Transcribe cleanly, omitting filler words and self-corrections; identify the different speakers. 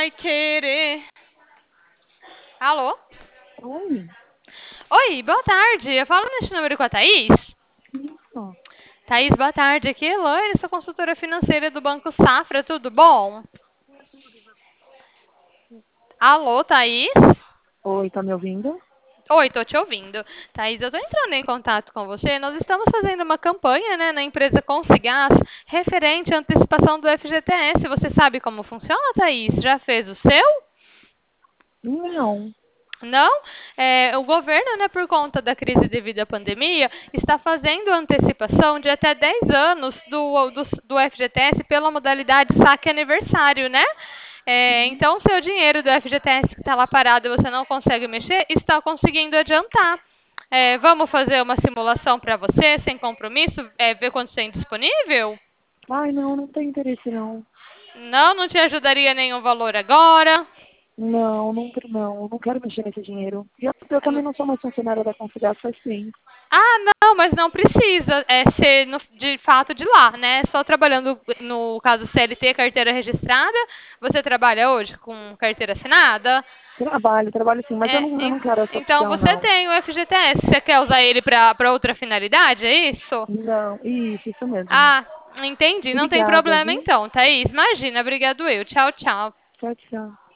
Speaker 1: vai querer. Alô?
Speaker 2: Oi,
Speaker 1: Oi, boa tarde. Eu falo nesse número com a Thaís.
Speaker 2: isso.
Speaker 1: Thaís, boa tarde. Aqui é Elaine, sou consultora financeira do Banco Safra. Tudo bom? Alô, Thaís?
Speaker 2: Oi, tá me ouvindo?
Speaker 1: Oi, tô te ouvindo. Thaís, eu tô entrando em contato com você. Nós estamos fazendo uma campanha, né, na empresa Consigás, referente à antecipação do FGTS. Você sabe como funciona, Thaís? Já fez o seu?
Speaker 2: Não.
Speaker 1: Não? O governo, né, por conta da crise devido à pandemia, está fazendo antecipação de até 10 anos do FGTS pela modalidade saque aniversário, né?
Speaker 2: Sim.
Speaker 1: Então, seu dinheiro do FGTS que está lá parado e você não consegue mexer, está conseguindo adiantar. Vamos fazer uma simulação para você, sem compromisso, ver quanto tem disponível?
Speaker 2: Ai, não, não tem interesse, não.
Speaker 1: Não, não te ajudaria nenhum valor agora.
Speaker 2: Não, não quero mexer nesse dinheiro. E eu também não sou mais funcionária da Confiança faz sim.
Speaker 1: Ah, não, mas não precisa ser de fato de lá, né? Só trabalhando, no caso CLT, carteira registrada. Você trabalha hoje com carteira assinada?
Speaker 2: Trabalho sim, mas eu não quero essa
Speaker 1: Então
Speaker 2: opção,
Speaker 1: você
Speaker 2: não.
Speaker 1: tem o FGTS. Você quer usar ele para outra finalidade, é isso?
Speaker 2: Não, isso mesmo.
Speaker 1: Ah, entendi. Não tem
Speaker 2: Obrigada,
Speaker 1: problema
Speaker 2: viu?
Speaker 1: então, Thaís. Imagina, obrigado eu. Tchau, tchau.
Speaker 2: Tchau, tchau.